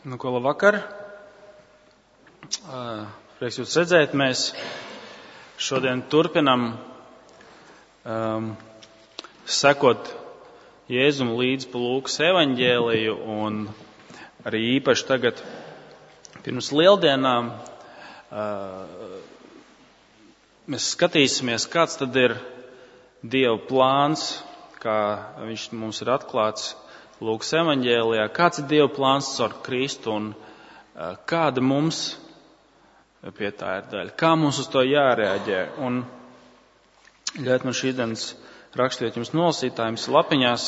Ko labvakar. Prieks jūs redzēt. Mēs šodien turpinam sekot Jēzum līdzi pa Lūkas evaņģēliju, un arī īpaši tagad pirms lieldienām mēs skatīsimies, kāds tad ir Dieva plāns, kā viņš mums ir atklāts Lūkas evaņģēlijā, kāds ir Dieva plāns caur Kristu un kāda mums pie tā ir daļa, kā mums uz to jārēģē. Un ļaujiet man šīdienas rakstīt jums nolasītājums lapiņās.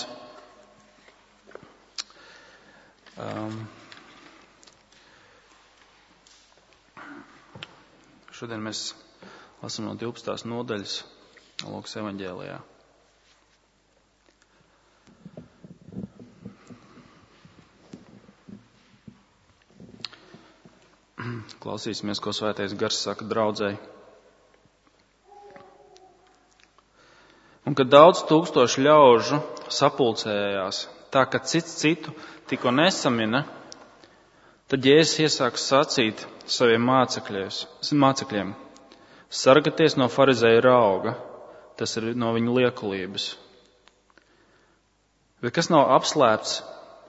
Šodien mēs lasām no 12. nodaļas Lūkas evaņģēlijā. Klausīsimies, ko Svētais Gars saka draudzei. Un kad daudz tūkstoši ļaužu sapulcējās, tā ka cits citu tikko nesamina, tad Jēzus iesāka sacīt saviem mācekļiem: sargieties no farizeju rauga, tas ir no viņu liekulības. Bet kas nav apslēpts,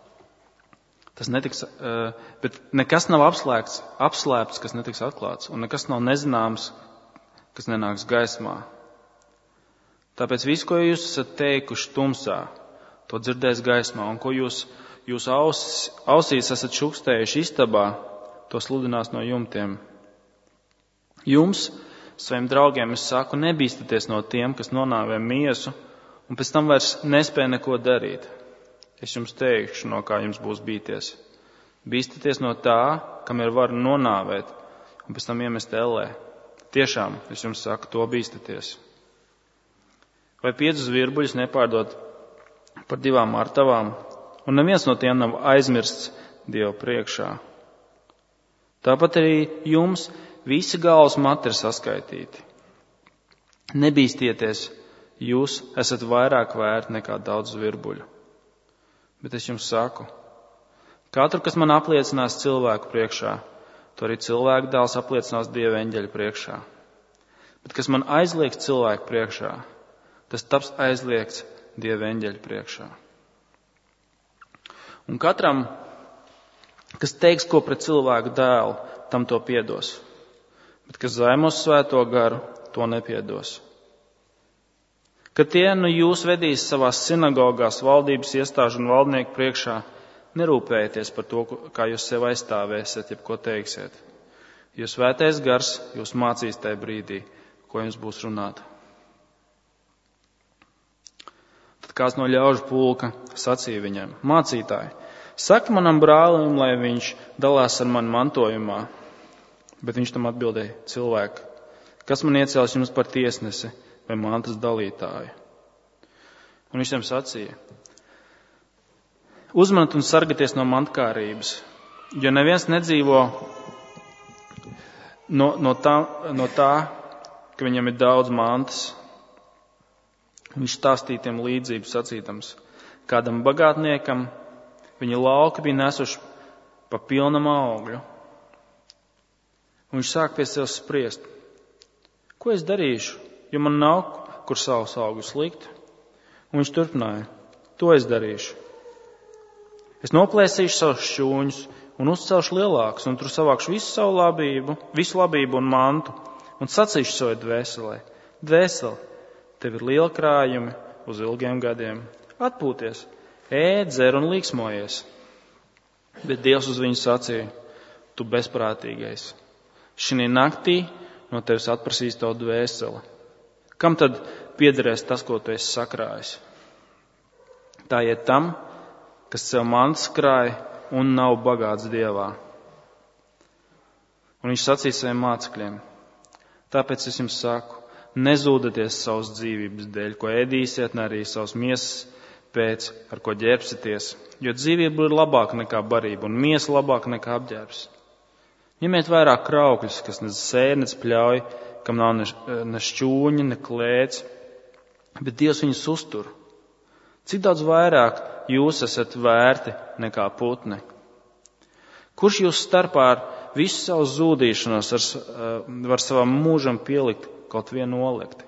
bet nekas nav apslēpts, kas netiks atklāts, un nekas nav nezināms, kas nenāks gaismā. Tāpēc visu, ko jūs esat teikuši tumsā, to dzirdēs gaismā, un ko jūs ausīs esat šukstējuši istabā, to sludinās no jumtiem. Jums, saviem draugiem, es saku, nebīstaties no tiem, kas nonāvē miesu, un pēc tam vairs nespēja neko darīt. Es jums teikšu, no kā jums būs bīties. Bīstaties no tā, kam ir vara nonāvēt, un pēc tam iemest ellē. Tiešām, es jums saku, to bīstaties. Vai 5 virbuļus nepārdot par 2 artavām, un neviens no tiem nav aizmirsts Dieva priekšā. Tāpat arī jums visi galvas mati ir saskaitīti. Nebīstieties, jūs esat vairāk vērti nekā daudz virbuļu. Bet es jums saku, katru, kas man apliecinās cilvēku priekšā, to arī cilvēku dēls apliecinās Dieva eņģeļu priekšā. Bet kas man aizliegts cilvēku priekšā, tas taps aizliegts Dieva eņģeļu priekšā. Un katram, kas teiks ko pret cilvēku dēlu, tam to piedos. Bet kas zaimos Svēto garu, to nepiedos. Kad tie jūs vedīs savās sinagogās, valdības iestāžu un valdnieku priekšā, nerūpējieties par to, kā jūs sev aizstāvēsiet, jeb ko teiksiet. Jo Svētais Gars jūs mācīs tajā brīdī, ko jums būs runāt. Tad kāds no ļaužu pulka sacīja viņam: mācītāji, saki manam brālim, lai viņš dalās ar mani mantojumā. Bet viņš tam atbildēja: cilvēki, kas man iecels jums par tiesnesi vai mantas dalītāju? Un viņš tiem sacīja: uzmanat un sargieties no mantkārības, jo neviens nedzīvo no tā, ka viņam ir daudz mantas. Viņš stāstīja tiem līdzību sacītams: kādam bagātniekam viņa lauki bija nesuši pa pilnam augļu. Un viņš sāk pie sevis spriest: ko es darīšu, jo man nav kur savus augļus likt? Un viņš turpināja: to es darīšu. Es noplēsīšu savus šķūņus un uzcelšu lielākus, un tur savākšu visu labību un mantu, un sacīšu savai dvēselē: dvēseli, tev ir liela krājumi uz ilgiem gadiem. Atpūties, ēd, dzer un līksmojies. Bet Dievs uz viņu sacīja: tu bezprātīgais, šī naktī no tevis atprasīs tavu dvēseli. Kam tad piederēs tas, ko tu esi sakrājis? Tā iet tam, kas sev mantas krāj un nav bagāts Dievā. Un viņš sacīja saviem mācekļiem: tāpēc es jums saku, nezūdaties savas dzīvības dēļ, ko ēdīsiet, ne arī savas miesas pēc, ar ko ģērbsieties, jo dzīvība ir labāka nekā barība un miesa labāka nekā apģērbs. Ņemiet vairāk kraukļus, kas ne sēj, ne pļauj, kam nav ne šķūņa, ne klēts, bet Dievs viņus uztur. Cik daudz vairāk jūs esat vērti nekā putni? Kurš jūs starpā ar visu savu zūdīšanos var savam mūžam pielikt kaut vienu olekti?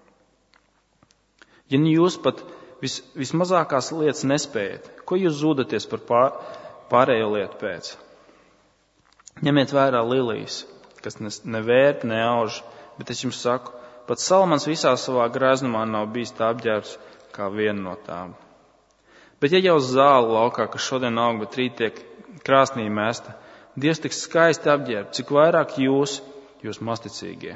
Ja jūs pat vismazākās lietas nespējat, ko jūs zūdaties par pārējo lietu pēc? Ņemiet vērā lilijas, kas ne vērp, ne auž, bet es jums saku, pat Salamans visā savā greznumā nav bijis tā apģērbs kā viena no tām. Bet ja jau zāle laukā, kas šodien aug, bet rīt tiek krāsnī mesta, Dievs tik skaisti apģērb, cik vairāk jūs masticīgie.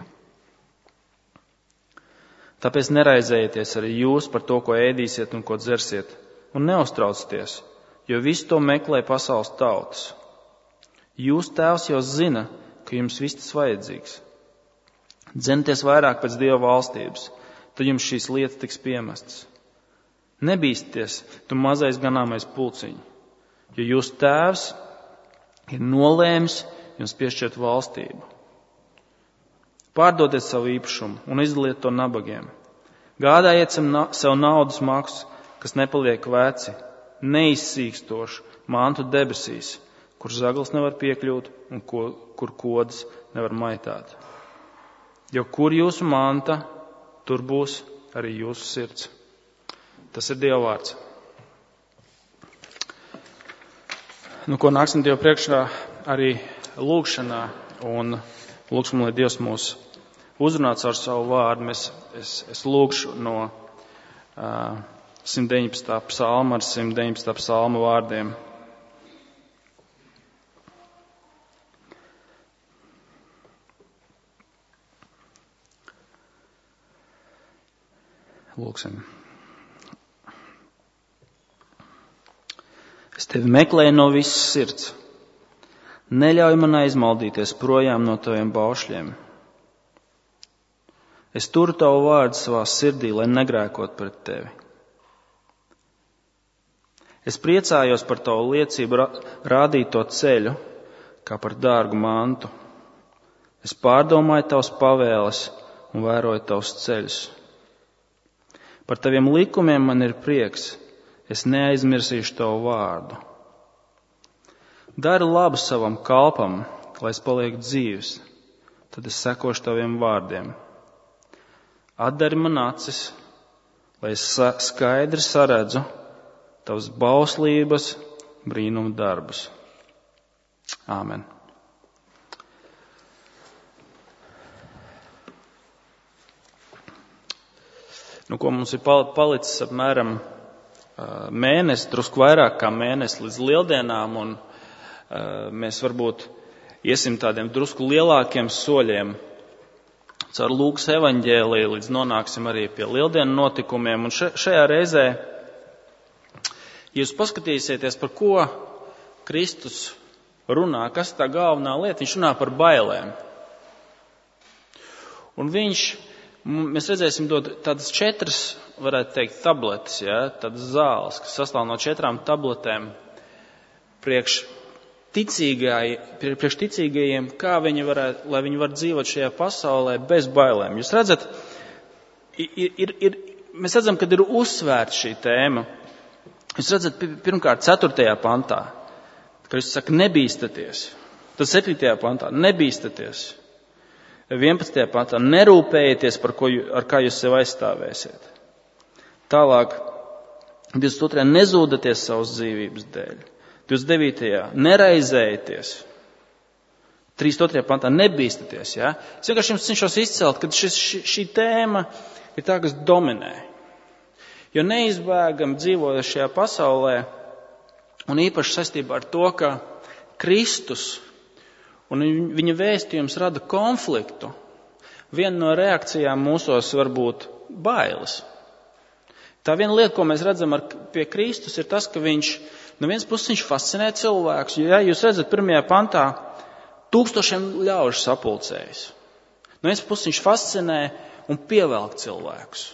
Tāpēc neraizējieties arī jūs par to, ko ēdīsiet un ko dzersiet, un neuztraucieties, jo visu to meklē pasaules tautas. Jūs Tēvs jau zina, ka jums viss tas vajadzīgs. Dzenieties vairāk pēc Dieva valstības, tad jums šīs lietas tiks piemestas. Nebīsties, tu mazais ganāmais pulciņ, jo jūs Tēvs ir nolēmis jums piešķirt valstību. Pārdodiet savu īpašumu un izdaliet to nabagiem. Gādājiet sev naudas maksu, kas nepaliek veci, neizsīkstošu mantu debesīs, kur zaglis nevar piekļūt un kur kodas nevar maitāt. Jo kur jūsu manta, tur būs arī jūsu sirds. Tas ir Dieva vārds. Ko nāksim Dievu priekšā arī lūgšanā un lūgsim, lai Dievs mūs uzrunāts ar savu vārdu. Es lūgšu no 119. psalma ar 119. psalma vārdiem. Lūgsim. Es tevi meklēju no visas sirds. Neļauj man aizmaldīties projām no taviem baušļiem. Es turu tavu vārdu savā sirdī, lai negrēkot pret tevi. Es priecājos par tavu liecību rādīto ceļu, kā par dārgu mantu. Es pārdomāju tavas pavēles un vēroju tavus ceļus. Par taviem likumiem man ir prieks. Es neaizmirsīšu tavu vārdu. Dari labu savam kalpam, lai es palieku dzīvs, tad es sekošu taviem vārdiem. Atdari man acis, lai es skaidri saredzu tavas bauslības, brīnumu darbus. Āmen. Ko mums ir palicis apmēram mēnesi, drusku vairāk kā mēnesi līdz lieldienām, un mēs varbūt iesim tādiem drusku lielākiem soļiem caur Lūkas evaņģēliju, līdz nonāksim arī pie lieldienu notikumiem. Un šajā reizē, ja jūs paskatīsieties, par ko Kristus runā, kas tā galvenā lieta, viņš runā par bailēm. Un mēs redzēsim dot tādas 4, varētu teikt, tabletes, tādas zāles, kas sastāv no 4 tabletēm priekš ticīgajiem, kā lai viņi var dzīvot šajā pasaulē bez bailēm. Jūs redzat, mēs redzam, kad ir uzsvērta šī tēma. Jūs redzat, pirmkārt, 4. pantā, ka viņš saka, nebīstaties. Tad 7. pantā, nebīstaties. 11. pantā, nerūpējieties, ar kā jūs sev aizstāvēsiet. Tālāk, 22. nezūdaties savas dzīvības dēļ. 29. neraizējieties. 32. pantā, nebīstaties. Ja? Es vienkārši jums cenšos izcelt, ka šī tēma ir tā, kas dominē. Jo neizbēgam dzīvojot šajā pasaulē, un īpaši saistībā ar to, ka Kristus un viņa vēstījums rada konfliktu. Viena no reakcijām mūsos var būt bailes. Tā viena lieta, ko mēs redzam pie Kristus, ir tas, ka viņš, no vienas puses viņš fascinē cilvēkus. Ja jūs redzat, 1. pantā 1000 ļaužu sapulcējas. No vienas puses viņš fascinē un pievelk cilvēkus.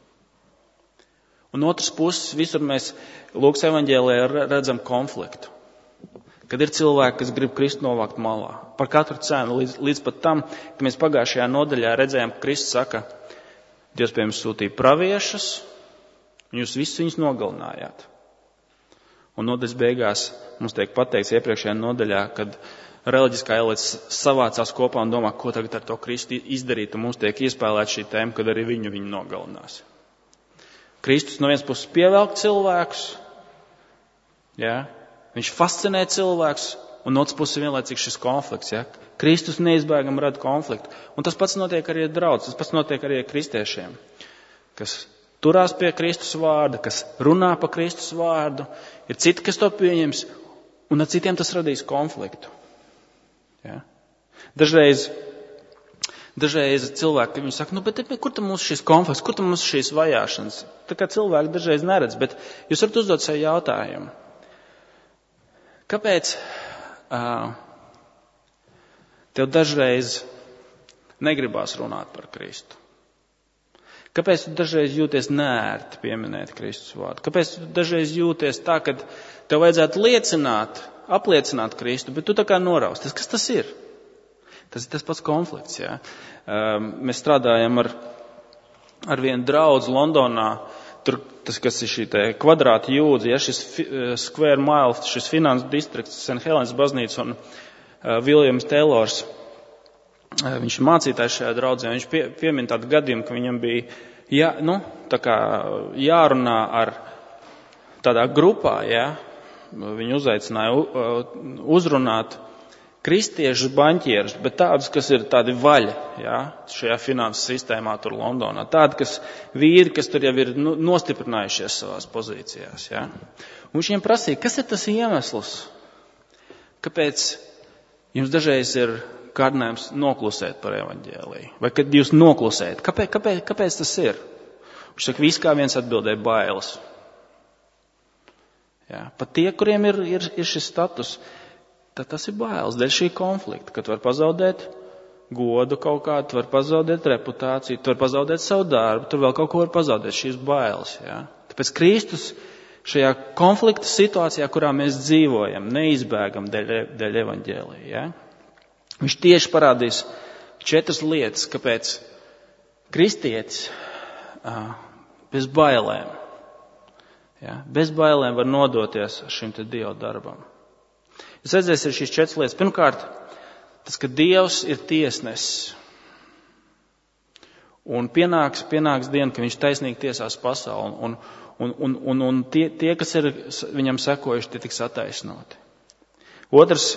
Un otras puses visur mēs Lūkas evaņģēlijā redzam konfliktu. Kad ir cilvēki, kas grib Kristu novākt malā. Par katru cenu, līdz pat tam, ka mēs pagājušajā nodaļā redzējām, ka Kristus saka, Dievs pie jums sūtīja praviešus, un jūs visus viņus nogalinājāt. Un nodaļas beigās mums tiek pateikts iepriekšējā nodaļā, kad reliģiskā elite savācās kopā un domā, ko tagad ar to Kristu izdarīt, un mums tiek iespēlēta šī tēma, kad arī viņu nogalinās. Kristus no vienas puses pievelk cilvēkus, ja? Viņš fascinē cilvēkus, un no otras puses vienlaicīgi šis konflikts. Ja? Kristus neizbēgami rada konfliktu. Un tas pats notiek arī ar draudz, tas pats notiek arī ar kristiešiem, kas turās pie Kristus vārda, kas runā pa Kristus vārdu. Ir citi, kas to pieņems, un ar citiem tas radīs konfliktu. Ja? Dažreiz cilvēki, viņi saka, bet kur tam mums šis konflikts, kur tam mums šīs vajāšanas? Tā kā cilvēki dažreiz neredz, bet jūs varat uzdot sev jautājumu. Kāpēc tev dažreiz negribās runāt par Kristu? Kāpēc tu dažreiz jūties neērti pieminēt Kristus vārdu? Kāpēc tu dažreiz jūties tā, ka tev vajadzētu apliecināt Kristu, bet tu tā kā norausties? Kas tas ir? Tas ir tas pats konflikts. Ja? Mēs strādājam ar vienu draudzi Londonā. Tur tas, kas ir šī kvadrāta jūdzi, ja, šis square mile, šis finansu distrikts, St. Helens baznīca un Viljams Teilors. Viņš ir mācītājs šajā draudzē. Viņš piemin tādu gadījumu, ka viņam bija jārunā ar tādā grupā. Ja? Viņu uzaicināja uzrunāt kristiešus baņķierus, bet tādus, kas ir tādi vaļi, ja? Šajā finanses sistēmā tur Londonā. Tādi, vīri, kas tur jau ir nostiprinājušies savās pozīcijās. Ja? Un viņš viņiem prasīja, kas ir tas iemesls, kāpēc jums dažreiz ir kārdinājums noklusēt par evaņģēliju? Vai kad jūs noklusējat? Kāpēc tas ir? Viņš saka, viss kā viens atbildēja bailes. Jā, pat tie, kuriem ir šis status, tad tas ir bailes dēļ šī konflikta, kad var pazaudēt godu kaut kādu, tu var pazaudēt reputāciju, tu var pazaudēt savu darbu, tu vēl kaut ko var pazaudēt šīs bailes. Jā. Tāpēc Kristus šajā konflikta situācijā, kurā mēs dzīvojam, neizbēgam dēļ evaņģēlija. Jā. Viņš tieši parādīs 4 lietas, kāpēc kristietis bez bailēm, bez bailēm var nodoties šim te Dieva darbam. Jūs redzēsiet šīs 4 lietas. Pirmkārt, tas, ka Dievs ir tiesnesis. Un pienāks diena, ka viņš taisnīgi tiesās pasauli. Un tie, kas ir viņam sekojuši, tie tiks attaisnoti. Otrs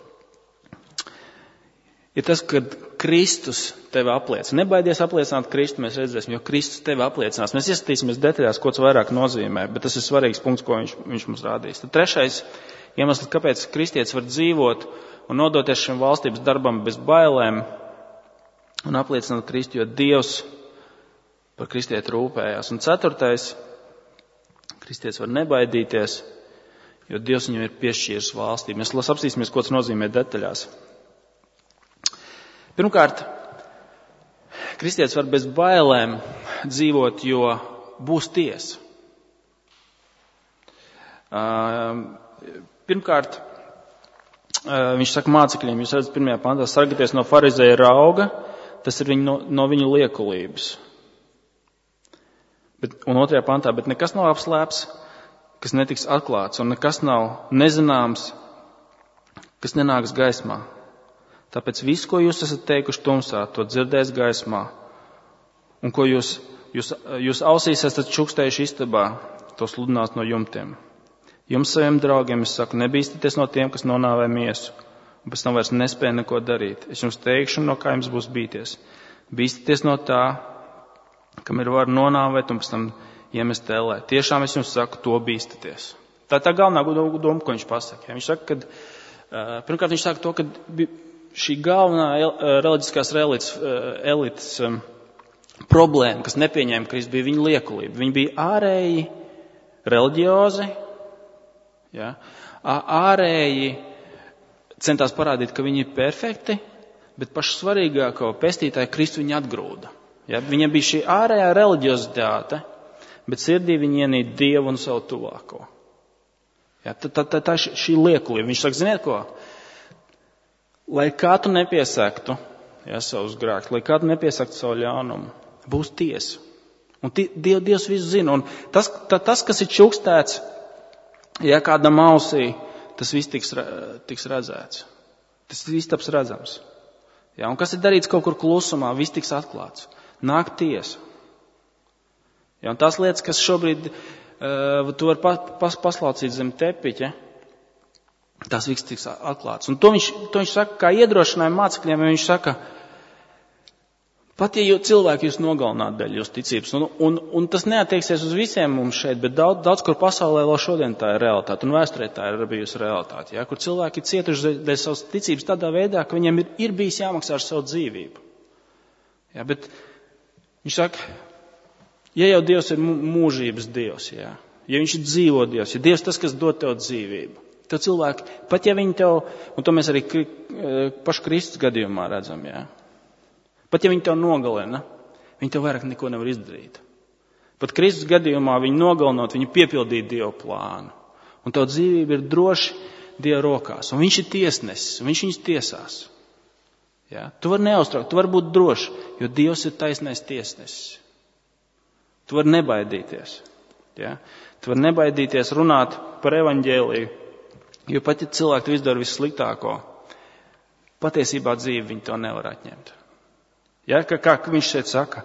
ir tas, ka Kristus tevi apliecina. Nebaidies apliecināt Kristu, mēs redzēsim, jo Kristus tevi apliecinās. Mēs ieskatīsimies detaļās, ko tas vairāk nozīmē, bet tas ir svarīgs punkts, ko viņš mums rādīs. Tad trešais iemesls, kāpēc kristietis var dzīvot un nodoties šim valstības darbam bez bailēm un apliecināt Kristu, jo Dievs par kristieti rūpējās. Un ceturtais, kristietis var nebaidīties, jo Dievs viņam ir piešķīris valstību. Mēs apstīsimies, ko tas nozīmē detaļās. Pirmkārt, kristietis var bez bailēm dzīvot, jo būs tiesa. Pirmkārt, viņš saka mācekļiem, jūs redzat 1. pantā, sargieties no farizēja rauga, tas ir no viņu liekulības. Un 2. pantā, bet nekas nav apslēpts, kas netiks atklāts, un nekas nav nezināms, kas nenāks gaismā. Tāpēc visu, ko jūs esat teikuši tumsā, to dzirdēs gaismā. Un ko jūs ausīs esat čukstējuši istabā, to sludinās no jumtiem. Jums saviem draugiem es saku, nebīsties no tiem, kas nonāvē miesu, un pēc tam vairs nespēja neko darīt. Es jums teikšu, no kā jums būs bīties. Bīsties no tā, kam ir var nonāvēt un pēc tam iemest ellē. Tiešām es jums saku, to bīstaties. Tā galvenā doma, ko viņš pasaka. Viņš saka, ka pirmkārt viņš saka to, ka šī galvenā reliģiskās elites problēma, kas nepieņēma Kristu, bija viņa liekulība. Viņi bija ārēji reliģiozi, ja? Ārēji centās parādīt, ka viņi ir perfekti, bet pašu svarīgāko pestītāju Kristu viņi atgrūda. Ja? Viņam bija šī ārējā reliģiozitāte, bet sirdī viņi ienīda Dievu un savu tuvāko. Ja? Tā šī liekulība. Viņš saka, ziniet ko? Lai kā tu nepiesaktu savus grēkus, lai kā tu nepiesaktu savu ļaunumu, būs tiesa. Un Dievs visu zina. Un tas, kas ir čukstēts ja kādam ausī tas viss tiks redzēts. Tas viss taps redzams. Ja, un kas ir darīts kaut kur klusumā, viss tiks atklāts. Nāk tiesa. Ja, un tās lietas, kas šobrīd tu var paslaucīt zem tepiķa, tās viss tiks atklāts. Un to viņš saka, kā iedrošinājumu mācekļiem, viņš saka, pat ja cilvēki jūs nogalināt dēļ jūs ticības, un tas neatieksies uz visiem mums šeit, bet daudz kur pasaulē vēl šodien tā ir realitāte, un vēsturē tā ir bijusi realitāte, ja, kur cilvēki ir cietuši dēļ savas ticības tādā veidā, ka viņiem ir bijis jāmaksā ar savu dzīvību. Ja, bet viņš saka, ja jau Dievs ir mūžības Dievs, ja viņš ir dzīvo Dievs, ja Dievs tas, kas dod tev dzīvību, tev cilvēki, pat ja viņi tev, un to mēs arī pašu Kristus gadījumā redzam, ja, pat ja viņi tev nogalina, viņi tev vairāk neko nevar izdarīt. Pat Kristus gadījumā viņi nogalinot, viņi piepildīja Dieva plānu. Un tev dzīvība ir droši Dieva rokās. Un viņš ir tiesnesis, un viņš viņus tiesās. Ja? Tu vari neuztraukt, tu vari būt droši, jo Dievs ir taisnais tiesnesis. Tu vari nebaidīties. Ja? Tu vari nebaidīties runāt par evaņģēliju, jo pat ja cilvēki tev izdara vissliktāko, patiesībā dzīvi viņi to nevar atņemt. Ja, kā viņš šeit saka,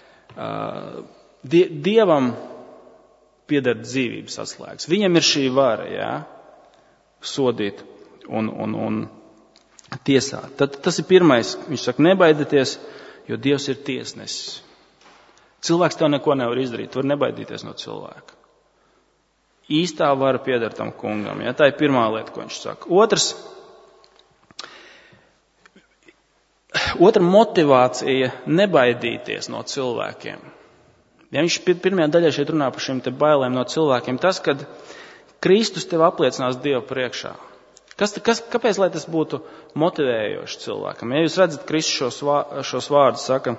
Dievam pieder dzīvības atslēgas. Viņam ir šī vara, ja, sodīt un tiesāt. Tad tas ir pirmais. Viņš saka, nebaidieties, jo Dievs ir tiesnesis. Cilvēks tev neko nevar izdarīt, tu vari nebaidīties no cilvēka. Īstā vara pieder tam kungam. Ja, tā ir pirmā lieta, ko viņš saka. Otra motivācija nebaidīties no cilvēkiem. Ja viņš pirmajā daļā šeit runā par šīm te bailēm no cilvēkiem, tas, kad Kristus tev apliecinās Dievu priekšā. Kāpēc, lai tas būtu motivējoši cilvēkam? Ja jūs redzat, Kristus šos vārdus saka,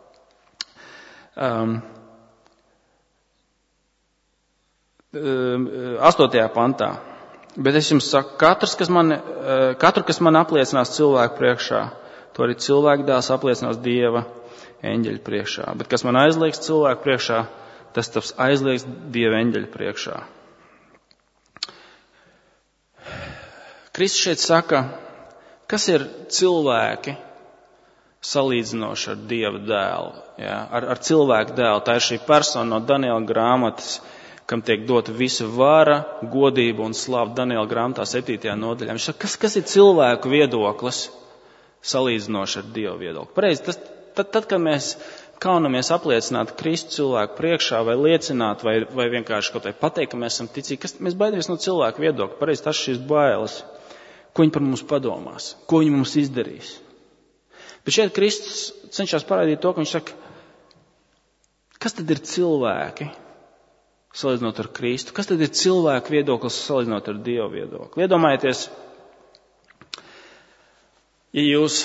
8. pantā, bet es jums saku, katru, kas man apliecinās cilvēku priekšā, to arī cilvēku dēls apliecinās Dieva eņģeļu priekšā. Bet kas man aizliegs cilvēku priekšā, tas taps aizliegs Dieva eņģeļu priekšā. Kristus šeit saka, kas ir cilvēki salīdzinoši ar Dieva dēlu, ja? ar cilvēku dēlu. Tā ir šī persona no Daniela grāmatas, kam tiek dota visa vara, godība un slava Daniela grāmatā 7. nodaļā. Viņš saka, kas ir cilvēku viedoklis salīdzinoši ar Dieva viedokli. Pareizi, tad, kad mēs kaunamies apliecināt Kristu cilvēku priekšā vai liecināt, vai vienkārši kaut vai pateikt, ka mēs esam ticīgi, mēs baidamies no cilvēku viedokļa. Pareizi, tas šīs bailes, ko viņi par mums padomās, ko viņi mums izdarīs. Bet šeit Kristus cenšas parādīt to, ka viņš saka, kas tad ir cilvēki salīdzinot ar Kristu? Kas tad ir cilvēku viedoklis salīdzinot ar Dieva viedokli? Iedomājieties, ja jūs,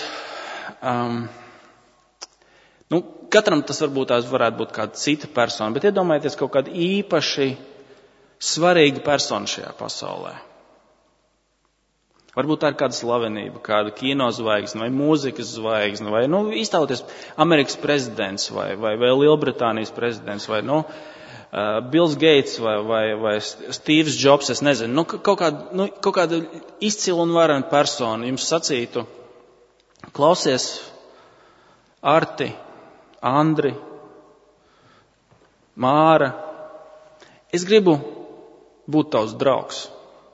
katram tas varētu būt kāda cita persona, bet iedomājieties kaut kādu īpaši svarīgu personu šajā pasaulē. Varbūt tā ir kāda slavenība, kāda kino zvaigzne vai mūzikas zvaigzne, vai iztauties Amerikas prezidents vai Lielbritānijas prezidents, vai Bills Gates vai Steve's Jobs, es nezinu, kaut kāda izcila un varena persona jums sacītu, klausies, Arti, Andri, Māra, es gribu būt tavs draugs.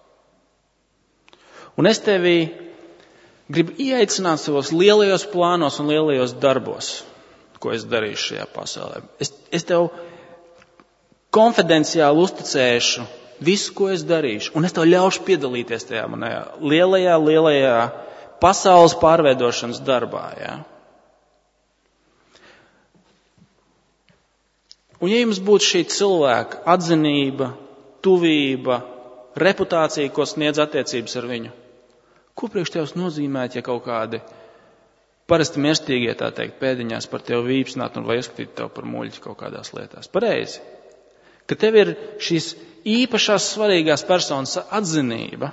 Un es tevi gribu ieaicināt savos lielajos plānos un lielajos darbos, ko es darīšu šajā pasaulē. Es tev konfidenciāli uzticēšu visu, ko es darīšu, un es tev ļaušu piedalīties tajā manajā lielajā pasaules pārveidošanas darbā. Ja? Un ja jums būtu šī cilvēka atzinība, tuvība, reputācija, ko sniedz attiecības ar viņu, ko priekš tevs nozīmēt, ja kaut kādi parasti mirstīgie, tā teikt, pēdiņās par tevi vīpsnāt un vai ieskatīt tev par muļķi kaut kādās lietās? Pareizi. Ka tev ir šīs īpašās svarīgās personas atzinība,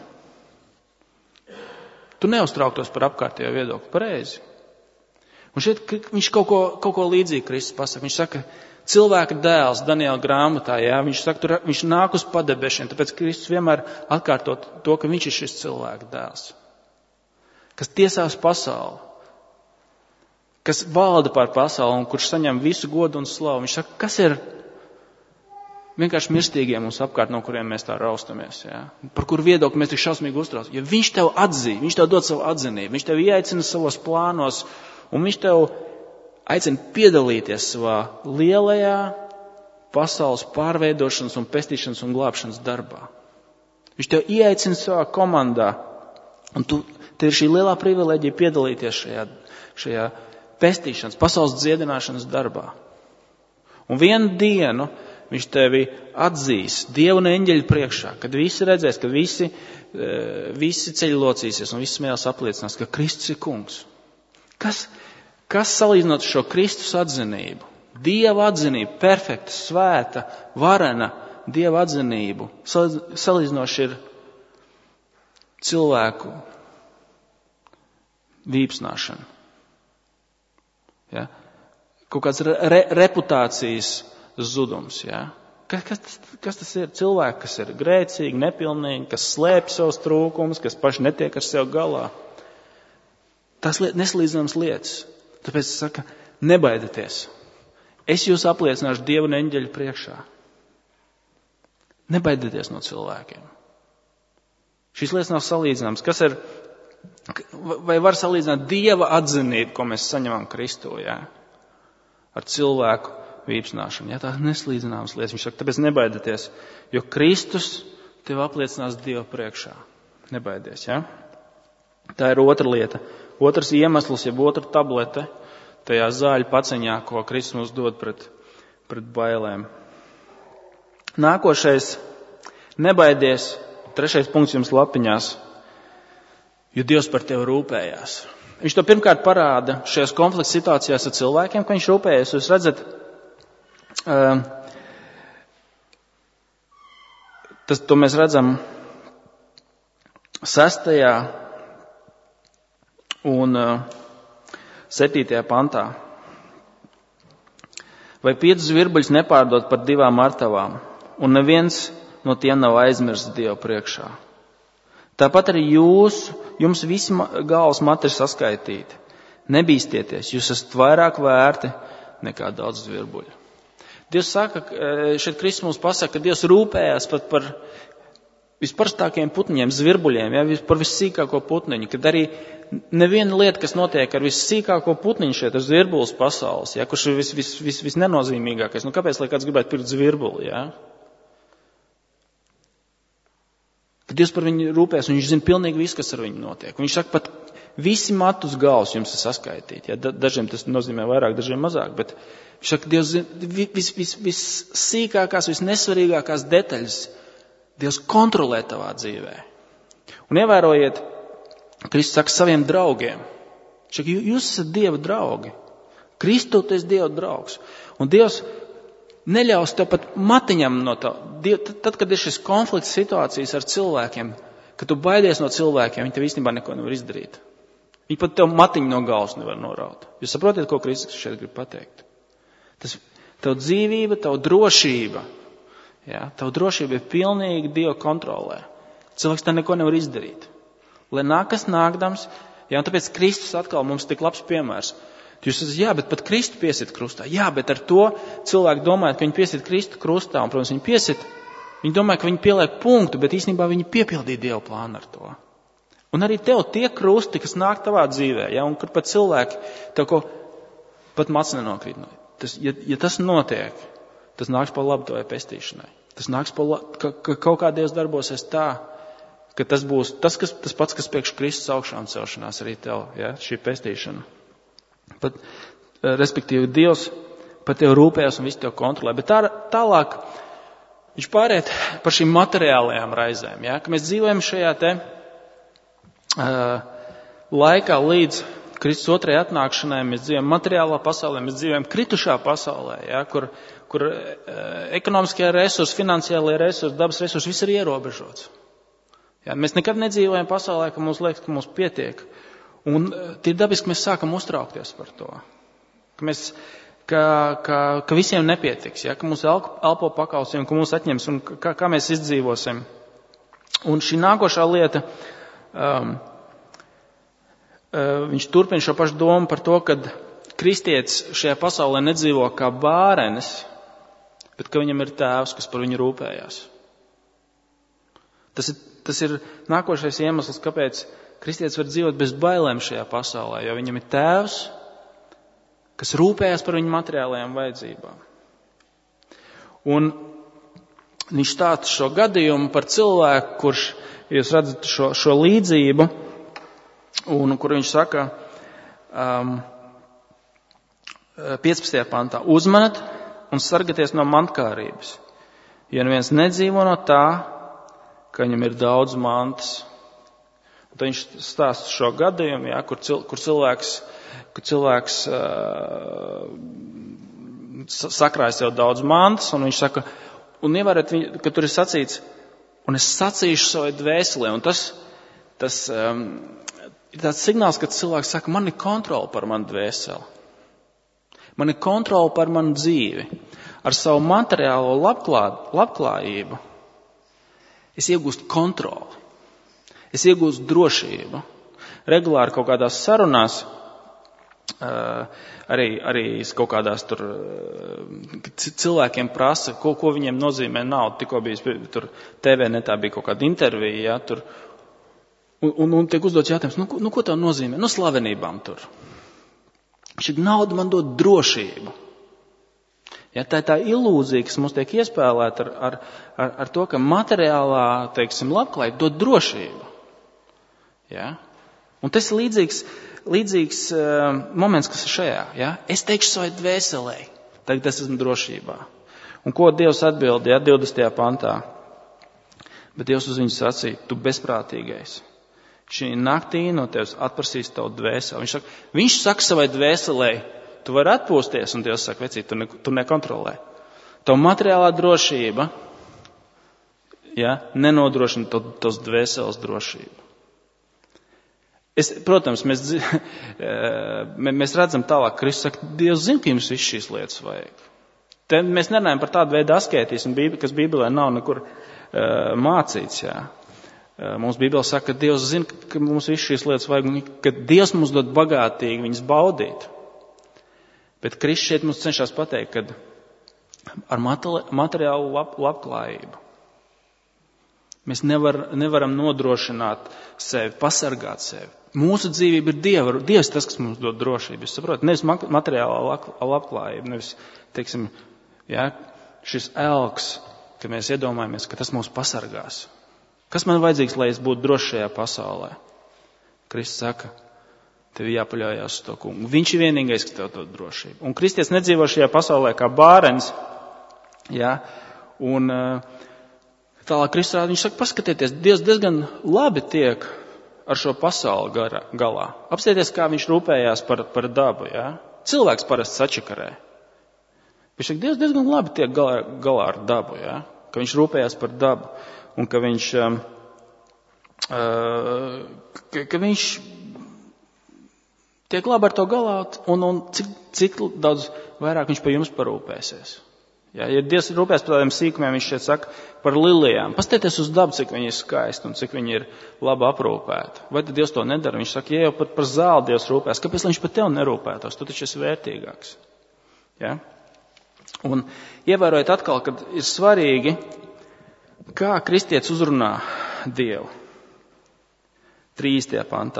tu neuztrauktos par apkārtējo viedokli. Pareizi. Un šeit viņš kaut ko līdzīgi Kristus pasaka. Viņš saka, cilvēka dēls Daniela grāmatā, jā, viņš saka, viņš nāk uz padebešiem, tāpēc Kristus vienmēr atkārto to, ka viņš ir šis cilvēka dēls, kas tiesās pasauli, kas valda pār pasauli un kurš saņem visu godu un slavu. Viņš saka, kas ir vienkārši mirstīgie mums apkārt, no kuriem mēs tā raustamies, jā? Par kuru viedokli mēs tik šausmīgi uztrauc. Ja viņš tev atzī, viņš tev dod savu atzinību, viņš tev ieaicina savos plānos un viņš tev aicina piedalīties savā lielajā pasaules pārveidošanas un pestīšanas un glābšanas darbā. Viņš tev ieaicina savā komandā un tev ir šī lielā privileģija piedalīties šajā pestīšanas, pasaules dziedināšanas darbā. Un vienu dienu viņš tevi atzīs Dievu un eņģeļu priekšā, kad visi redzēs, kad visi ceļi locīsies un visi smējās apliecinās, ka Kristus ir kungs. Kas salīdzinot šo Kristus atzinību, Dieva atzinību, perfekta, svēta, varena Dieva atzinību, salīdzinoši ir cilvēku vīpsnāšana. Ja? Kaut kāds reputācijas zudums. Ja? Kas tas ir? Cilvēki, kas ir grēcīgi, nepilnīgi, kas slēpj savus trūkumus, kas paši netiek ar sev galā. Tas nesalīdzināmas lietas. Tāpēc es saku, nebaidieties. Es jūs apliecināšu Dievu un eņģeļu priekšā. Nebaidieties no cilvēkiem. Šīs lietas nav salīdzināmas. Vai var salīdzināt Dieva atzinību, ko mēs saņemam Kristū, ja? Ar cilvēku vīpsnāšanu? Ja? Tā nesalīdzināmas lietas. Viņš saka, tāpēc nebaidieties, jo Kristus tev apliecinās Dieva priekšā. Nebaidies, ja? Tā ir otra lieta. Otrs iemesls, jeb otra tablete, tajā zāļu paceņā, ko Kristus mums dod pret bailēm. Nākošais, nebaidies, 3. punkts jums lapiņās, jo Dievs par tevi rūpējās. Viņš to pirmkārt parāda šajās konflikta situācijās ar cilvēkiem, ka viņš rūpējas. Jūs redzat, to mēs redzam 6. un 7. pantā. Vai 5 virbuļus nepārdot par 2 artavām, un neviens no tiem nav aizmirsts Dievu priekšā. Tāpat arī jums visi galvas mati ir saskaitīti. Nebīstieties, jūs esat vairāk vērti nekā daudz virbuļu. Dievs saka, šeit Kristus mums pasaka, ka Dievs rūpējās pat par visparstākajiem putniņiem, zvirbuļiem, ja, par vissīkāko putniņu, kad arī neviena lieta, kas notiek ar vissīkāko putniņu šeit, ar zvirbulis pasaules, ja, kurš ir visnenozīmīgākais. Kāpēc, lai kāds gribētu pirkt zvirbuli, ja? Kad Dievs par viņu rūpēs, un viņš zina pilnīgi visu, kas ar viņu notiek. Viņš saka, pat visi matus galvas jums ir saskaitīti. Ja? Dažiem tas nozīmē vairāk, dažiem mazāk, bet viņš saka, Dievs zina vissīkākās, visnesvarīgākās detaļas. Dievs kontrolē tavā dzīvē. Un ievērojiet, Kristus saka saviem draugiem. Viņš saka, jūs esat Dieva draugi. Kristu, tu esi Dieva draugs. Un Dievs neļaus tev pat matiņam no tā. Tad, kad ir šis konflikts situācijas ar cilvēkiem, kad tu baidies no cilvēkiem, viņi tev īstenībā neko nevar izdarīt. Viņi pat tev matiņu no galvas nevar noraut. Jūs saprotiet, ko Kristus šeit grib pateikt? Tas tev dzīvība, tev drošība. Ja, tev drošība ir pilnīgi Dieva kontrolē. Cilvēks tā neko nevar izdarīt. Lai nāk, kas nākdams, ja, un tāpēc Kristus atkal mums tik labs piemērs. Jūs sakat, jā, bet pat Kristu piesit krustā. Jā, bet ar to cilvēki domājot, ka viņi piesit Kristu krustā, un, protams, viņi domāja, ka viņi pieliek punktu, bet īstenībā viņi piepildīja Dieva plānu ar to. Un arī tev tie krusti, kas nāk tavā dzīvē, ja, un kur pat cilvēki tev ko pat mats nenokrīt. Ja tas notiek, tas nāks par labu tavai pestīšanai. Tas nāks par labu, ka kaut kā Dievs darbosies tā, ka tas būs tas pats, kas priekš Kristus augšām celšanās arī tev, ja, šī pestīšana. Pat, respektīvi, Dievs par tevi rūpējas un visu tev kontrolē. Bet tālāk viņš pāriet par šīm materiālajām raizēm. Ja? Ka mēs dzīvojam šajā laikā līdz Kristus otrajai atnākšanai, mēs dzīvojam materiālā pasaulē, mēs dzīvojam kritušā pasaulē, ja? kur ekonomiskie resursi, finansiālie resursi, dabas resursi, viss ir ierobežots. Ja? Mēs nekad nedzīvojam pasaulē, ka mums liekas, ka mums pietiek. Un tie dabiski mēs sākam uztraukties par to. ka visiem nepietiks, ja, ka mums elpo pakalsiem, ka mums atņems un kā mēs izdzīvosim. Un šī nākošā lieta, viņš turpina šo pašu domu par to, ka kristietis šajā pasaulē nedzīvo kā bārenis, bet ka viņam ir tēvs, kas par viņu rūpējās. Tas ir nākošais iemesls, kāpēc kristietis var dzīvot bez bailēm šajā pasaulē, jo viņam ir tēvs, kas rūpējās par viņu materiālajām vajadzībām. Un viņš stāsta šo gadījumu par cilvēku, kurš, jūs redzat šo līdzību, un kur viņš saka 15. pantā, uzmanat un sargaties no mantkārības, jo neviens nedzīvo no tā, ka viņam ir daudz mantas. Un tad viņš stāsta šo gadījumu, ja, kur cilvēks sakrāja sev daudz mantas, un viņš saka, un ievērat, ka tur ir sacīts, un es sacīšu savai dvēselē, un tas ir tāds signāls, ka cilvēks saka, man ir kontrola par manu dvēseli. Man ir kontrola par manu dzīvi. Ar savu materiālo labklājību es iegūstu kontroli. Es iegūstu drošību. Regulāri kaut kādās sarunās, arī kaut kādās tur cilvēkiem prasa, ko viņiem nozīmē nauda. Tikko bija tur TV netā bija kaut kāda intervija, ja, tur. Un tiek uzdots jautājums, ko tā nozīmē? Slavenībām tur. Šī nauda man dod drošību. Ja, tā ir tā ilūzija, kas mums tiek iespēlēta ar to, ka materiālā, teiksim, labklājība dod drošību. Ja? Un tas ir līdzīgs moments, kas ir šajā. Ja? Es teikšu savai dvēselē, tagad es esmu drošībā. Un ko Dievs atbild, ja, 20. pantā? Bet Dievs uz viņu sacīja, tu bezprātīgais. Šī naktī no tevis atprasīs tavu dvēseli. Viņš saka savai dvēselē, tu vari atpūsties, un Dievs saka, vecīt, tu nekontrolē. Tavu materiālā drošība, ja, nenodrošina tavas dvēseles drošību. Protams, mēs redzam tālāk, Kristus saka, Dievs zina, ka jums viss šīs lietas vajag. Te mēs nerunājam par tādu veidu asketismu, kas Bībelē nav nekur mācīts, jā. Mums Bībelē saka, ka Dievs zina, ka mums viss šīs lietas vajag, un ka Dievs mums dod bagātīgi viņas baudīt. Bet Kristus šeit mums cenšas pateikt, ka ar materiālu labklājību mēs nevaram nodrošināt sevi, pasargāt sevi. Mūsu dzīvība ir Dievs tas, kas mums dod drošību. Es saprotu, nevis materiālā labklājība, nevis, teiksim, ja, šis elks, ka mēs iedomājamies, ka tas mūs pasargās. Kas man vajadzīgs, lai es būtu drošs šajā pasaulē? Kristus saka, tev jāpaļaujās uz to kungu. Viņš ir vienīgais, kas tev dod drošību. Un kristietis nedzīvo šajā pasaulē kā bārenis. Ja? Un tālāk Kristus rāda, viņš saka, paskatieties, Dievs diezgan labi tiek ar šo pasauli galā. Apstieties, kā viņš rūpējās par dabu. Ja? Cilvēks parasti sačakarē. Viņš saka, Dievs diezgan labi tiek galā ar dabu. Ja? Ka viņš rūpējās par dabu. Un ka viņš tiek labi ar to galā, un cik daudz vairāk viņš par jums parūpēsies. Ja Dievs rūpēs par tādiem sīkumiem, viņš šeit saka par lilijām. Pastieties uz dabu, cik viņi ir skaisti un cik viņi ir labi aprūpēti. Vai tad Dievs to nedara? Viņš saka, ja jau pat par zāli Dievs rūpēs, kāpēc viņš par tevi nerūpētos? Tu taču esi vērtīgāks. Ja? Un ievērojiet atkal, kad ir svarīgi, kā kristietis uzrunā Dievu? 30. pantā.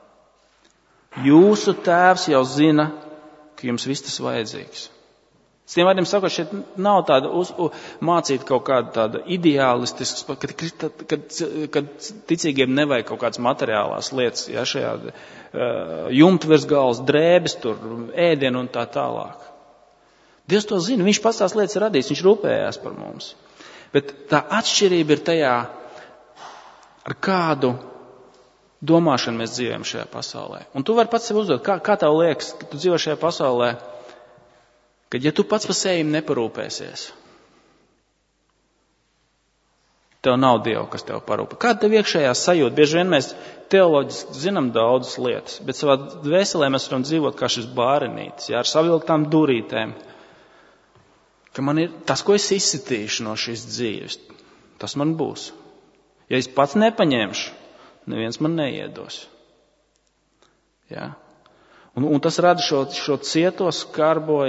Jūsu tēvs jau zina, ka jums viss tas vajadzīgs. Es tiem vārdiem sakot, šeit nav tāda mācīt kaut kāda tāda ideālistiska, kad ticīgiem nevajag kaut kādas materiālās lietas, ja, šajā jumta virs galvas, drēbes, tur, ēdienu un tā tālāk. Dievs to zina, viņš pats tās lietas radīs, viņš rūpējās par mums. Bet tā atšķirība ir tajā, ar kādu domāšanu mēs dzīvojam šajā pasaulē. Un tu vari pats sev uzdot, kā tev liekas, ka tu dzīvo šajā pasaulē, kad ja tu pats par sevi neparūpēsies, Tev nav Dieva, kas tev parūpē. Kāda tev iekšējā sajūta? Bieži vien mēs teoloģiski zinām daudzas lietas, bet savā dvēselē mēs varam dzīvot kā šis bārenītis, ar savilktām durītēm. Ka man ir tas, ko es izsitīšu no šīs dzīves, tas man būs. Ja es pats nepaņemšu, neviens man neiedos. Ja? Un tas rada šo cieto, skarbo,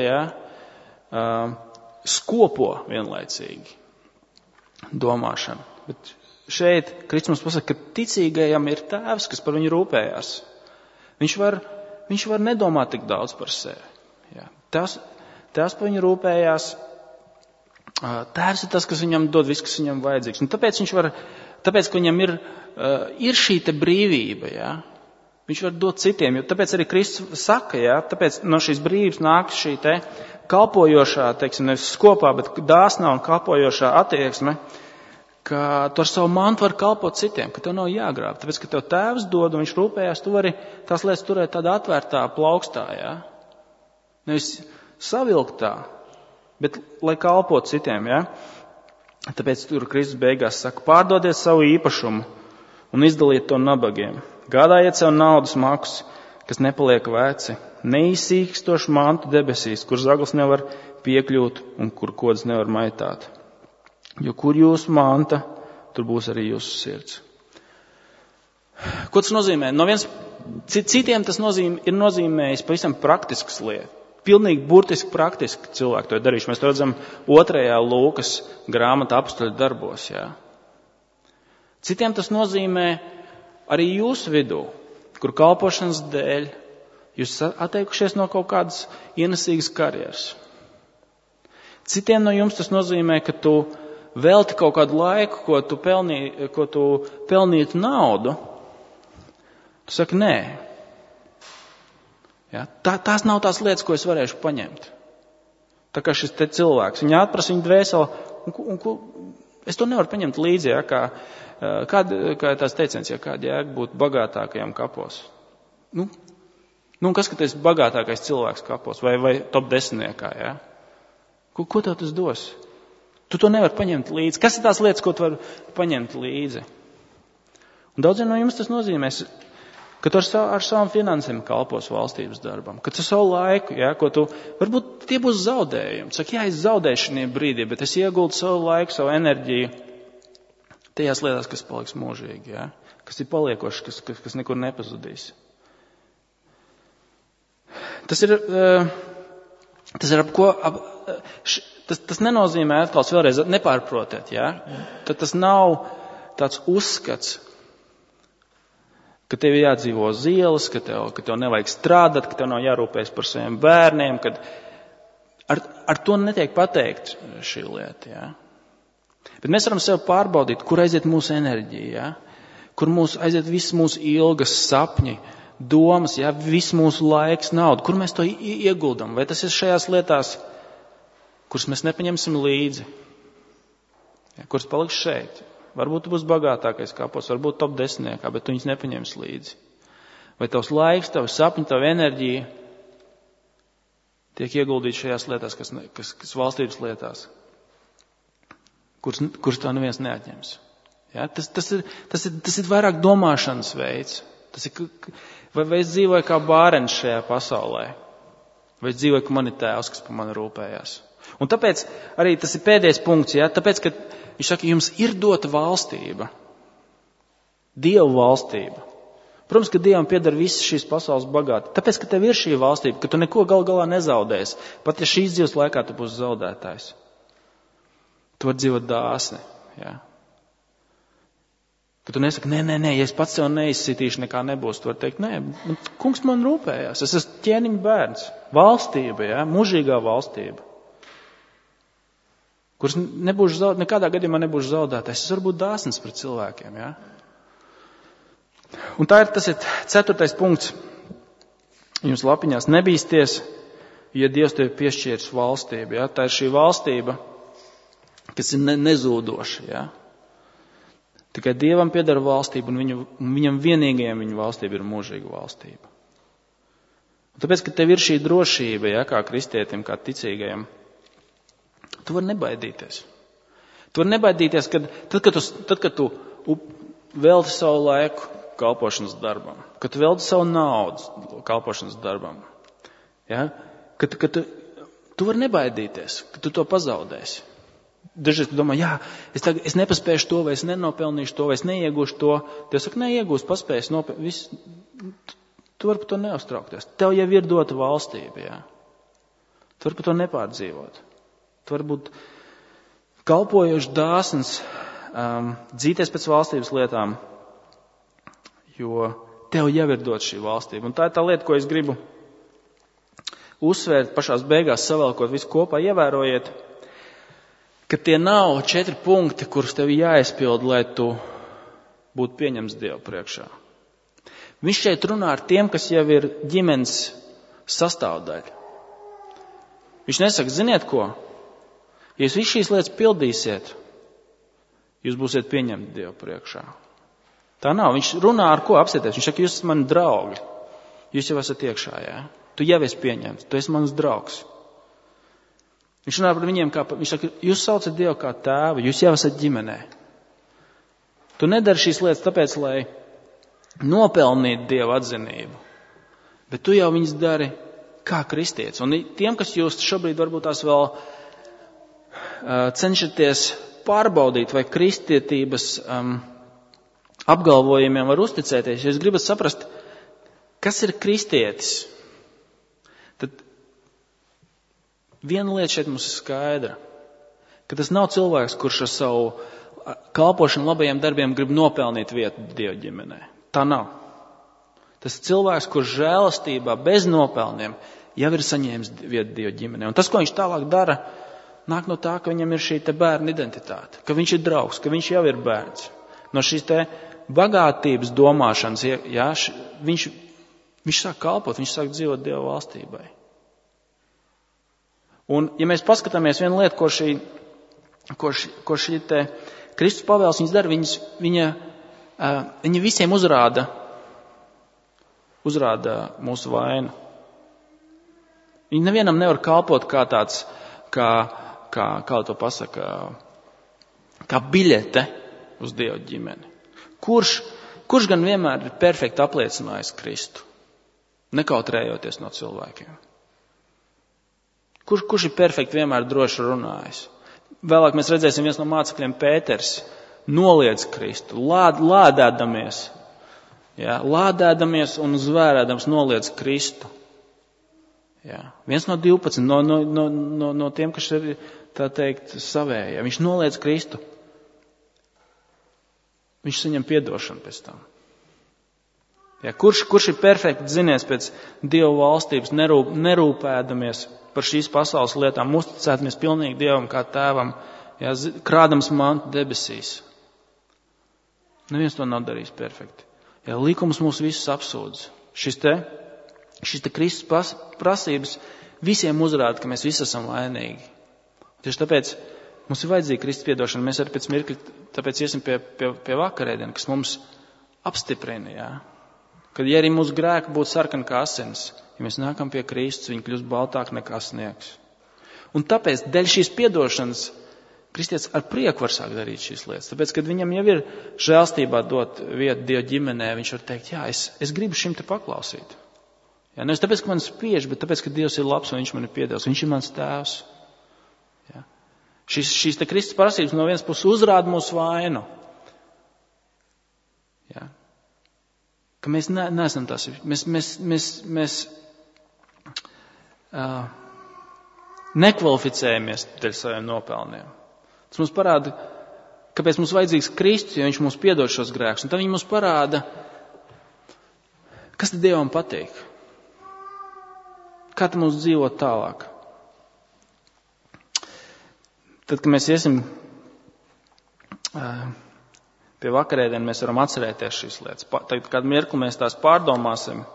skopo vienlaicīgi domāšanu. Bet šeit Kristus mums pasaka, ka ticīgajam ir tēvs, kas par viņu rūpējās. Viņš var nedomāt tik daudz par sevi. Ja? Tēvs par viņu rūpējās. Tēvs ir tas, kas viņam dod visu, kas viņam vajadzīgs. Un tāpēc ka viņam ir šī te brīvība, ja? Viņš var dot citiem, jo tāpēc arī Kristus saka, ja? Tāpēc no šīs brīvības nāk šī te kalpojošā, teiksim, nevis skopā, bet dāsnā un kalpojošā attieksme, ka tu ar savu mantu vari kalpot citiem, ka tev nav jāgrāb. Tāpēc, ka tev tēvs dod un viņš rūpējās, tu vari tās lietas turēt tādā atvērtā plaukstā, ja? Nevis savilktā, bet lai kalpot citiem, ja? Tāpēc tur Kristus beigās saka, pārdodiet savu īpašumu un izdaliet to nabagiem. Gādājiet sev naudas makus, kas nepaliek veci, neizsīkstošu mantu debesīs, kur zaglis nevar piekļūt un kur kods nevar maitāt. Jo kur jūsu manta, tur būs arī jūsu sirds. Ko tas nozīmē? No viens, citiem tas ir nozīmējis pavisam praktiskas lietas. Pilnīgi burtiski praktiski cilvēki to ir darījuši. Mēs to redzam 2. Lūkas grāmatā Apostoļu darbos. Jā. Citiem tas nozīmē arī jūsu vidū, kur kalpošanas dēļ jūs atteikušies no kaut kādas ienesīgas karjeras. Citiem no jums tas nozīmē, ka tu velti kaut kādu laiku, ko tu pelnītu naudu. Tu saki, nē. Ja? Tās nav tās lietas, ko es varēšu paņemt. Tā kā šis te cilvēks, viņa atprasa viņa dvēseli, es to nevaru paņemt līdzi, ja? Kā tās teiciens, ja kāda jēga būt bagātākajam kapos. Kas, ka tu esi bagātākais cilvēks kapos vai top 10, ja? Ko tev tas dos? Tu to nevar paņemt līdzi. Kas ir tās lietas, ko tu vari paņemt līdzi? Un daudziem no jums tas nozīmē, ka tu ar savām finansēm kalpos valstības darbam, ka tu savu laiku, ja, ko tu, varbūt tie būs zaudējumi. Saka, jā, es zaudēju šajā brīdī, bet es ieguldu savu laiku, savu enerģiju tajās lietās, kas paliks mūžīgi, ja, kas ir paliekoši, kas nekur nepazudīs. Tas nenozīmē, atkal vēlreiz nepārprotiet, ja? Tas nav tāds uzskats, ka tev jādzīvo uz ielas, ka tev nevajag strādāt, ka tev nav jārūpējas par saviem bērniem, kad ar to netiek pateikt šī lieta, ja? Bet mēs varam sev pārbaudīt, kur aiziet mūsu enerģija, ja? Kur aiziet viss mūsu ilgas sapņi, domas, ja? Viss mūsu laiks, nauda, kur mēs to ieguldam, vai tas ir šajās lietās, kuras mēs nepaņemsim līdzi, ja, kuras paliks šeit. Varbūt tu būs bagātākais kapos, varbūt top 10, bet tu viņus nepaņems līdzi. Vai tavs laiks, tavs sapņi, tava enerģija tiek ieguldīti šajās lietās, kas valstības lietās, kuras tev neviens neatņems. Ja, tas ir vairāk domāšanas veids. Vai es dzīvoju kā bārenis šajā pasaulē? Vai es dzīvoju, ka man ir tēvs, kas par mani rūpējās? Un tāpēc arī tas ir pēdējais punkts, ja? Tāpēc, ka viņš saka, jums ir dota valstība, Dieva valstība. Protams, ka Dievam pieder visas šīs pasaules bagāti. Tāpēc, ka tev ir šī valstība, ka tu neko gal galā nezaudēsi. Pat ja šīs dzīves laikā tu būsi zaudētājs. Tu vari dzīvot dāsni. Ja? Ka tu nesaki, nē, ja es pats sev neizsitīšu, nekā nebūs. Tu vari teikt, nē, kungs man rūpējās. Es esmu ķēniņa bērns. Valstība, ja? Mūžīgā valstība. Kuras nekādā gadījumā nebūšu zaudētājs. Es varu būt dāsns pret cilvēkiem. Ja? Un tas ir 4. punkts. Jums lapiņās nebīsties, ja Dievs tev piešķīris valstību. Ja? Tā ir šī valstība, kas ir nezūdoša. Ja? Tikai Dievam pieder valstība, un viņam vienīgajam viņa valstība ir mūžīga valstība. Un tāpēc, ka tev ir šī drošība, ja, kā kristietim, kā ticīgajam, tu vari nebaidīties. Tu vari nebaidīties, tad, kad tu velti savu laiku kalpošanas darbam, kad tu velti savu naudu kalpošanas darbam. Ja? Kad tu vari nebaidīties, ka tu to pazaudēsi. Dažreiz tu domā, es nepaspēšu to, vai es nenopelnīšu to, vai es neiegūšu to. Dievs saka, neiegūst, paspējas, tu vari par to neuztraukties. Tev jau ir dota valstība, jā. Tu vari par to nepārdzīvot. Tu vari būt kalpojošs, dāsns, dzīties pēc valstības lietām, jo tev jau ir dota šī valstība. Un tā ir tā lieta, ko es gribu uzsvērt pašās beigās, savēlkot visu kopā, ievērojiet, ka tie nav 4 punkti, kurus tev jāizpild, lai tu būtu pieņems Dievu priekšā. Viņš šeit runā ar tiem, kas jau ir ģimenes sastāvdaļa. Viņš nesaka, ziniet ko? Ja jūs visu šīs lietas pildīsiet, jūs būsiet pieņemti Dievu priekšā. Tā nav. Viņš runā ar ko apsieties. Viņš saka, jūs esat mani draugi. Jūs jau esat iekšā, jā. Tu jau esi pieņemts. Tu esi mans draugs. Viņš runā par viņiem, viņš saka, jūs saucat Dievu kā tēvu, jūs jau esat ģimenē. Tu nedari šīs lietas tāpēc, lai nopelnītu Dieva atzinību, bet tu jau viņas dari kā kristietis. Un tiem, kas jūs šobrīd varbūt tās vēl cenšaties pārbaudīt, vai kristietības apgalvojumiem var uzticēties, ja jūs gribat saprast, kas ir kristietis, tad viena lieta šeit mums ir skaidra, ka tas nav cilvēks, kurš ar savu kalpošanu labajiem darbiem grib nopelnīt vietu Dieva ģimenē. Tā nav. Tas ir cilvēks, kurš žēlastībā bez nopelniem jau ir saņēmis vietu Dieva ģimenē. Un tas, ko viņš tālāk dara, nāk no tā, ka viņam ir šī te bērna identitāte, ka viņš ir draugs, ka viņš jau ir bērns. No šīs te bagātības domāšanas, viņš sāk kalpot, viņš sāk dzīvot Dieva valstībai. Un, ja mēs paskatāmies vienu lietu, ko šī te Kristus pavēles viņas dara, viņa visiem uzrāda mūsu vainu. Viņa nevienam nevar kalpot kā tāds, kā to pasaka, kā biļete uz Dieva ģimeni. Kurš gan vienmēr ir perfekti apliecinājis Kristu, nekautrējoties no cilvēkiem? Kurš ir perfekti vienmēr droši runājis? Vēlāk mēs redzēsim, viens no mācekļiem Pēters noliedz Kristu, lādēdamies un zvērēdams noliedz Kristu. Jā. Viens no 12, no tiem, kas ir, tā teikt, savējie. Viņš noliedz Kristu. Viņš saņem piedošanu pēc tam. Jā. Kurš ir perfekti zinies pēc Dieva valstības, nerūpēdamies par šīs pasaules lietām, uzticētamies pilnīgi Dievam kā tēvam, jā, krādams mantu debesīs. Neviens to nav darījis perfekti. Jā, likums mūs visus apsūdz. Šis te Kristus prasības visiem uzrāda, ka mēs visi esam vainīgi. Tieši tāpēc mums ir vajadzīga Kristus piedošana. Mēs arī pēc mirkļa tāpēc iesim pie vakarēdiena, kas mums apstiprina, jā. Kad ja arī mūsu grēki būtu sarkani kā asins, ja mēs nākam pie Kristus, viņi kļūst baltāk nekā sniegs. Un tāpēc, dēļ šīs piedošanas, kristietis ar prieku var sākt darīt šīs lietas. Tāpēc, kad viņam jau ir žēlstībā dot vietu Dieva ģimenē, viņš var teikt, jā, es gribu šim te paklausīt. Jā, nevis tāpēc, ka man spiež, bet tāpēc, ka Dievs ir labs un viņš man ir piedevis. Viņš ir mans tēvs. Jā. Šīs te Kristus prasības no vienas puses uzrāda mūsu vainu. Jā. Ka mēs neesam tās. Mēs nekvalificējamies dēļ saviem nopelniem. Tas mums parāda, kāpēc mums vajadzīgs Kristus, jo viņš mums piedod šos grēkus. Un tad viņi mums parāda, kas tad Dievam patīk. Kā tad mums dzīvot tālāk? Tad, kad mēs iesim pie vakarēdiena, mēs varam atcerēties šīs lietas. Tagad kādu mirkli mēs tās pārdomāsim.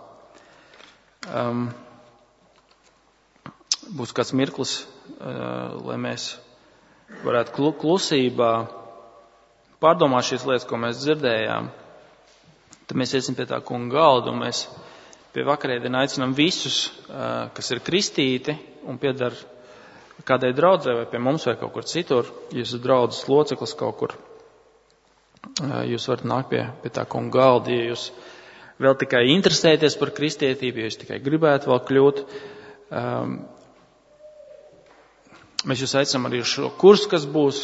Būs kāds mirklis, lai mēs varētu klusībā pārdomāt šīs lietas, ko mēs dzirdējām. Tad mēs iesim pie tā kunga galda un mēs pie vakarēdiena aicinām visus, kas ir kristīti un piedar kādai draudzē vai pie mums vai kaut kur citur, jūs esat draudzes loceklis kaut kur, jūs varat nākt pie tā kunga galda, ja jūs vēl tikai interesēties par kristietību, ja jūs tikai gribētu vēl kļūt. Mēs jūs aicinām arī šo kursu, kas būs,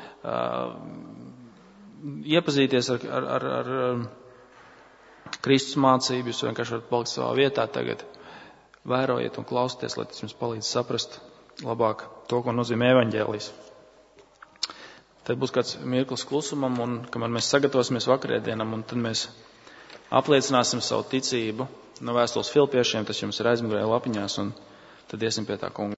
iepazīties ar Kristus mācību, jūs vienkārši varat palikt savā vietā tagad. Vērojiet un klausieties, lai tas jums palīdz saprast labāk to, ko nozīmē evaņģēlijs. Tad būs kāds mirklis klusumam, un kamēr mēs sagatavosimies vakarēdienam, un tad mēs apliecināsim savu ticību no vēstules Filipiešiem, tas jums ir aizmugurē lapiņās, un tad iesim pie tā kunga.